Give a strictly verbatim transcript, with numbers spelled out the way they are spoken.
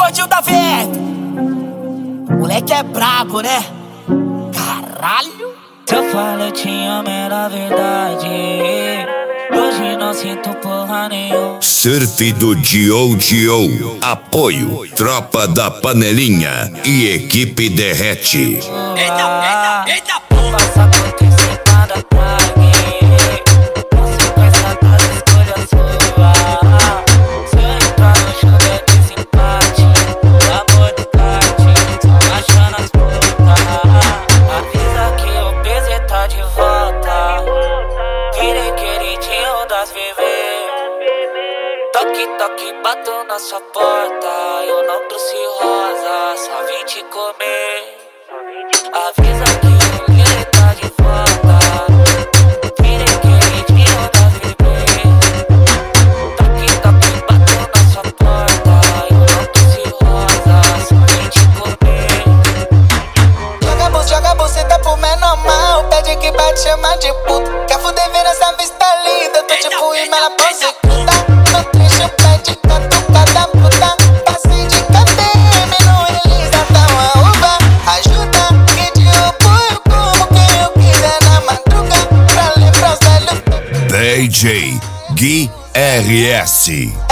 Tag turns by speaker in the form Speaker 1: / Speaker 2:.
Speaker 1: Gordinho da Verde, moleque é brabo, né? Caralho.
Speaker 2: Se eu falo eu te amo, era verdade. Hoje não sinto porra nenhuma.
Speaker 3: Surf do Dio Dio. Apoio Tropa da Panelinha e Equipe Derrete.
Speaker 1: Eita, eita, eita,
Speaker 2: Não passa acontecer nada pra mim. Você com essa casa, escolha sua. Se eu entrar no show é desempate. Amor do kart, só achando as putas. Avisa que o P Z tá de volta. Virei queridinho das bebês. Toque, toque, bato na sua porta. Eu não trouxe rosa, só vim te comer. Avisa que o P Z tá de volta. Virei queridinho das bebês. Toque, toque, bato na sua porta. Eu não trouxe rosa, só vim te comer.
Speaker 4: Joga bolsa, joga buceta pro menor mal. Pede que bate, chama de puta. Quer fuder vendo essa vista linda? Tô tipo em ela prossecuta. No trecho pede catucada puta. Passei de K T M no Elisa, tá uma uva. Ajuda que de apoio como quem eu quiser na madruga. Pra lembrar os velhos.
Speaker 3: D J Gui R S.